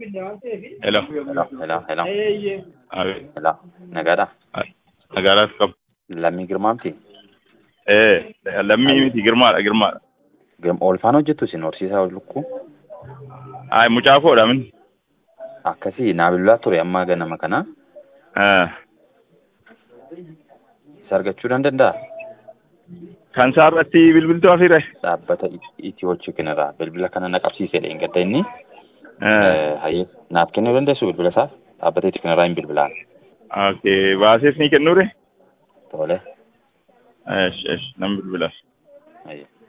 Hello. Hello, hello, hello. Abi. Hello. Nagada. Nagaraas qaba. Lammii Girmaamti. Lammii Ayyo. miti girmaadha girmaadha. Oolfaan hojjettu isin horsiisaa lukkuu. Mucaa koodha min. Akkasii naa bilbilaa ture ammaa ganama kana. Isa argachuu nan danda'a? Kan isaa irratti bilbiltuu hafiire. Dhaabbata Itiyoo Chikinirraa bilbila kana na qabsiisedha hin gadda inni. Hayyee naaf kennuu dandeessu bilbila isaa? Dhaabbata Chikinirraa hin bilbilaan. Baasees ni kennuure. Tole. Nam bilbilas. Hayyee.